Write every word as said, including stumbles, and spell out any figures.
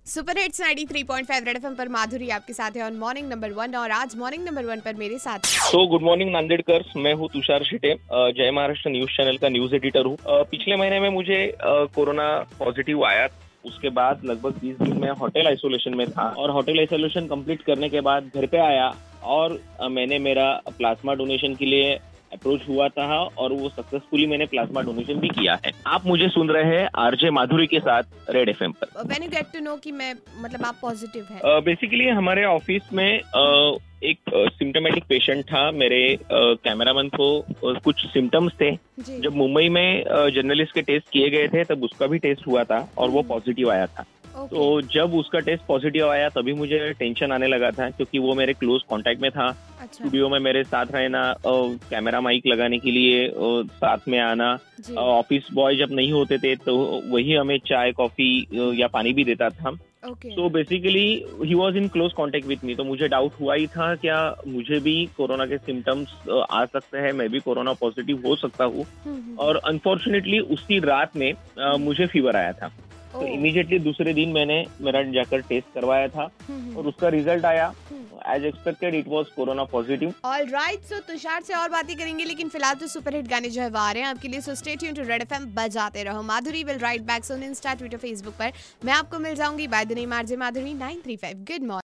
Super hits ninety three point five red FM पर माधुरी आपके साथ है ऑन मॉर्निंग नंबर वन। और आज मॉर्निंग नंबर वन पर मेरे साथ तो गुड मॉर्निंग नांदेड़कर्स, मैं हूँ तुषार शिटे, अ, जय महाराष्ट्र न्यूज चैनल का न्यूज एडिटर हूँ। अ, पिछले महीने में मुझे अ, कोरोना पॉजिटिव आया। उसके बाद लगभग बीस दिन में होटल आइसोलेशन में था और होटल आइसोलेशन कंप्लीट करने के बाद घर पे आया और अ, मैंने मेरा प्लाज्मा डोनेशन के लिए अप्रोच हुआ था और वो सक्सेसफुली मैंने प्लाज्मा डोनेशन भी किया है। आप मुझे सुन रहे हैं आरजे माधुरी के साथ रेड एफएम पर। When you get to know कि मैं मतलब आप पॉजिटिव है। बेसिकली uh, हमारे ऑफिस में uh, एक सिम्टोमेटिक uh, पेशेंट था। मेरे कैमरामैन uh, को uh, कुछ सिम्टम्स थे। जब मुंबई में जर्नलिस्ट uh, के टेस्ट किए गए थे तब उसका भी टेस्ट हुआ था और वो पॉजिटिव आया था। Okay. तो जब उसका टेस्ट पॉजिटिव आया तभी मुझे टेंशन आने लगा था, क्योंकि वो मेरे क्लोज कांटेक्ट में था। अच्छा। स्टूडियो में मेरे साथ रहना, कैमरा माइक लगाने के लिए साथ में आना, ऑफिस बॉय जब नहीं होते थे तो वही हमें चाय कॉफी या पानी भी देता था। तो basically he was in close contact with me. तो मुझे डाउट हुआ ही था क्या मुझे भी कोरोना के सिम्टम्स आ सकते हैं, मैं भी कोरोना पॉजिटिव हो सकता हूँ। और अनफॉर्चुनेटली उसी रात में आ, मुझे फीवर आया था। तो इमीडिएटली दूसरे दिन मैंने मेरा जाकर टेस्ट करवाया था और उसका रिजल्ट आया। As expected it was corona positive. All right, so Tushar से और बातें करेंगे, लेकिन फिलहाल तो सुपर हिट गाने जो है वो आ रहे हैं आपके लिए। So stay tuned to red FM, बजाते रहो। Madhuri will write back on Insta, Twitter, Facebook पर मैं आपको मिल जाऊंगी by the name RJ Madhuri nine three five. Good morning.